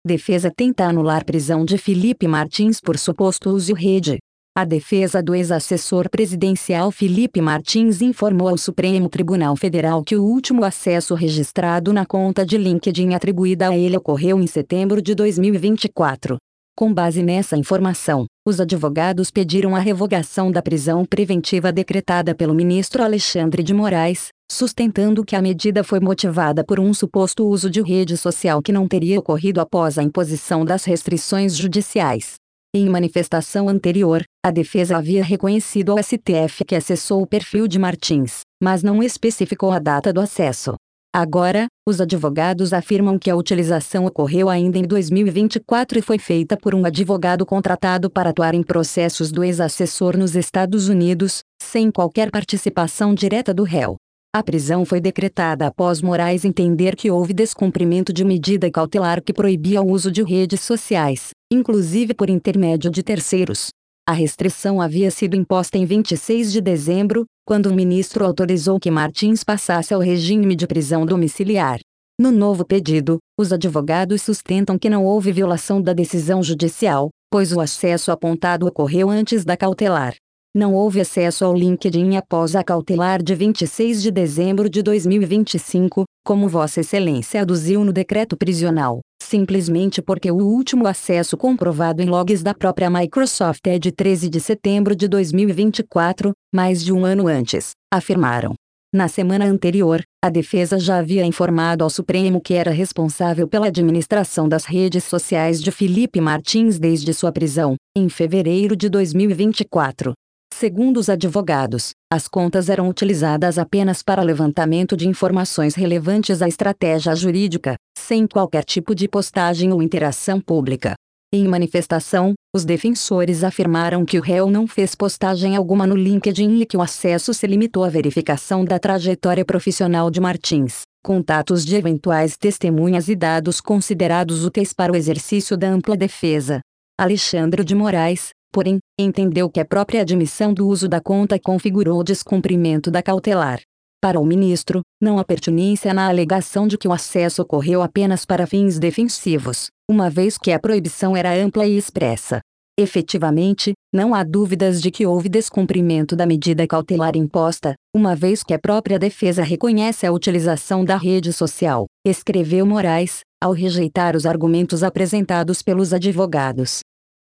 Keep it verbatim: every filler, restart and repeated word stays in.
Defesa tenta anular prisão de Felipe Martins por suposto uso rede. A defesa do ex-assessor presidencial Felipe Martins informou ao Supremo Tribunal Federal que o último acesso registrado na conta de LinkedIn atribuída a ele ocorreu em setembro de dois mil e vinte e quatro. Com base nessa informação, os advogados pediram a revogação da prisão preventiva decretada pelo ministro Alexandre de Moraes, sustentando que a medida foi motivada por um suposto uso de rede social que não teria ocorrido após a imposição das restrições judiciais. Em manifestação anterior, a defesa havia reconhecido ao S T F que acessou o perfil de Martins, mas não especificou a data do acesso. Agora, os advogados afirmam que a utilização ocorreu ainda em dois mil e vinte e quatro e foi feita por um advogado contratado para atuar em processos do ex-assessor nos Estados Unidos, sem qualquer participação direta do réu. A prisão foi decretada após Moraes entender que houve descumprimento de medida cautelar que proibia o uso de redes sociais, inclusive por intermédio de terceiros. A restrição havia sido imposta em vinte e seis de dezembro, quando o ministro autorizou que Martins passasse ao regime de prisão domiciliar. No novo pedido, os advogados sustentam que não houve violação da decisão judicial, pois o acesso apontado ocorreu antes da cautelar. Não houve acesso ao LinkedIn após a cautelar de vinte e seis de dezembro de dois mil e vinte e cinco, como Vossa Excelência aduziu no decreto prisional, simplesmente porque o último acesso comprovado em logs da própria Microsoft é de treze de setembro de dois mil e vinte e quatro, mais de um ano antes, afirmaram. Na semana anterior, a defesa já havia informado ao Supremo que era responsável pela administração das redes sociais de Felipe Martins desde sua prisão, em fevereiro de dois mil e vinte e quatro. Segundo os advogados, as contas eram utilizadas apenas para levantamento de informações relevantes à estratégia jurídica, sem qualquer tipo de postagem ou interação pública. Em manifestação, os defensores afirmaram que o réu não fez postagem alguma no LinkedIn e que o acesso se limitou à verificação da trajetória profissional de Martins, contatos de eventuais testemunhas e dados considerados úteis para o exercício da ampla defesa. Alexandre de Moraes, porém, entendeu que a própria admissão do uso da conta configurou o descumprimento da cautelar. Para o ministro, não há pertinência na alegação de que o acesso ocorreu apenas para fins defensivos, uma vez que a proibição era ampla e expressa. Efetivamente, não há dúvidas de que houve descumprimento da medida cautelar imposta, uma vez que a própria defesa reconhece a utilização da rede social, escreveu Moraes, ao rejeitar os argumentos apresentados pelos advogados.